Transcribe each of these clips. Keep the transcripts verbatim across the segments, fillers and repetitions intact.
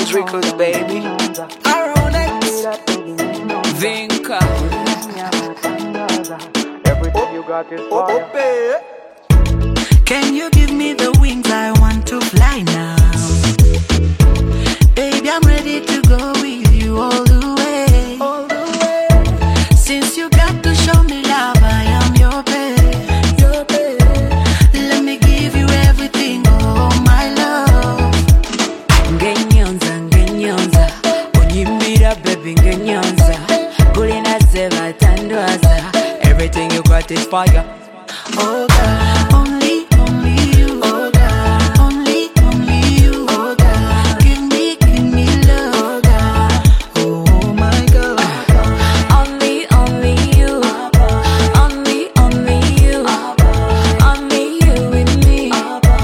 Those records, baby. Around it. Vinca. Everything you got is fire. Can you give me the wings? I want to fly now. Baby, I'm ready to go with you all the way. All the way. Since you got to show me love, I am your babe. Your babe. Let me give you everything, oh my love. Ngenyonza, ngenyonza, onyimira baby ngenyonza. Kulina zeba tandwaza. Everything you got is fire. Oh God, only, only you. Oh God, only, only you. Oh God, give me, give me love. Oh God, oh my God. Only, only you. Only, only you. Only you with me.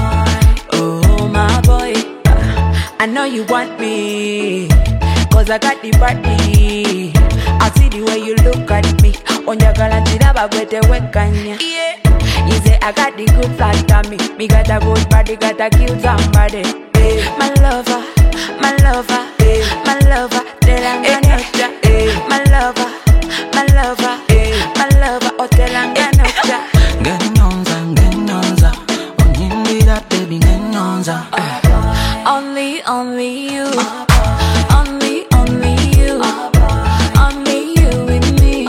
Oh my boy, I know you want me, cause I got the body. I see the way you look at me. Onjagala ntiraba gwete wekanya. You say I got the good flat on me. Me got a good body, got a kill somebody. Hey, my lover, my lover, hey, my lover, telanganocha. Hey, my lover, my lover, hey, my lover, oh telanganocha. Ngenyonza, ngenyonza, onyimira baby ngenyonza. Only, only you. Only, only you. Only you with me.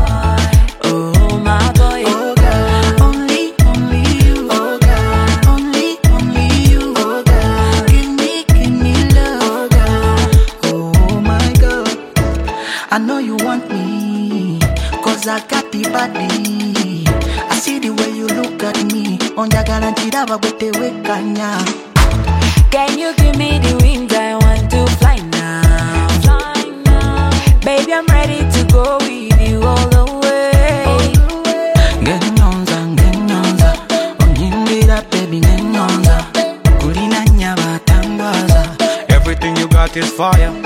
Oh my boy. Oh God, only, only you. Oh God, only, only you. Oh God, give me, give me love. Oh God, oh my God. I know you want me, cause I got the body. I see the way you look at me. Onjagala ntiraba gwete wekanya. Can you give me the wings? I want to fly now. Fly now. Baby, I'm ready to go with you all the way. Ngenyonza, ngenyonza, onyimira baby ngenyonza. Kulina nyaba tangwaza. Everything you got is fire.